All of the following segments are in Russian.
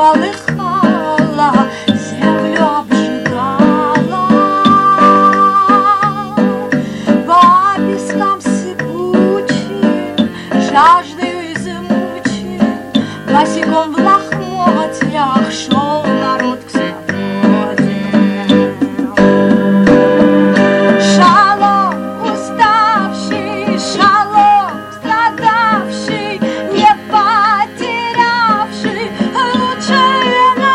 полыхала, землю обжигала. По пескам сыпучим, жаждою измучим, босиком в лохмотьях шел народ к свободе. Шалом уставший, шалом страдавший, не потерявший лучший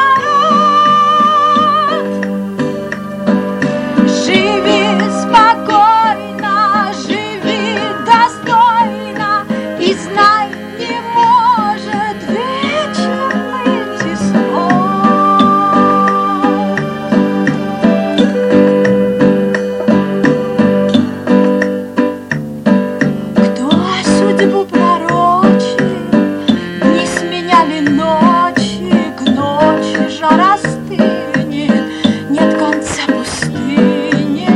народ. Живи спокойно, живи достойно, и знай, не может вечно быть исход. Кто судьбу пророчит, дни сменяли ночи, к ночи жар остынет, нет конца пустыне.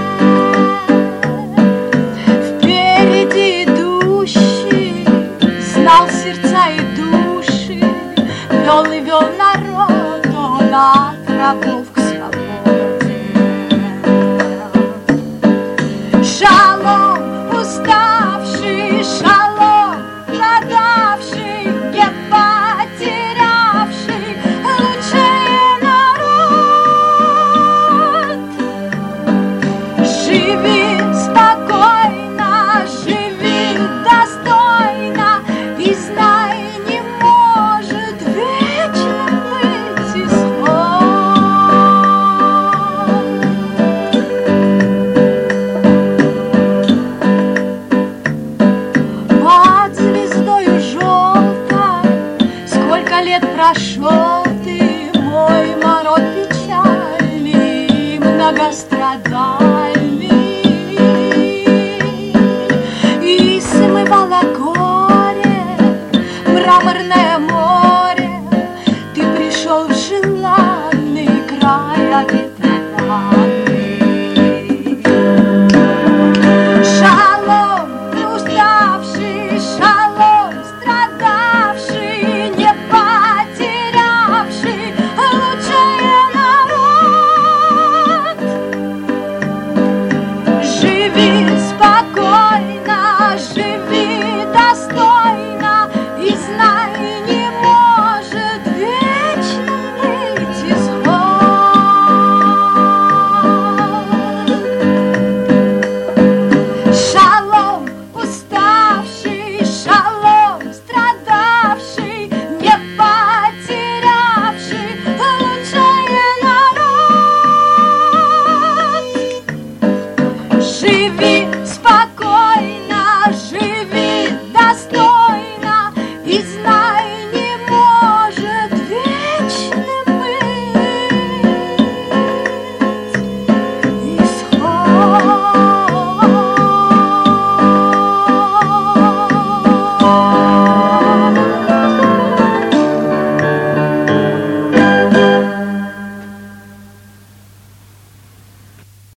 Впереди идущий знал сердца и души, вел и вел народ он от рабов к свободе. Шалом уставший, шалом продавший, не потерявший лучший народ. Живи спокойно, живи достойно, и знай, не может вечно быть исход. Под звездою желтой сколько лет прошел ты, мой народ печальный, многострадальный.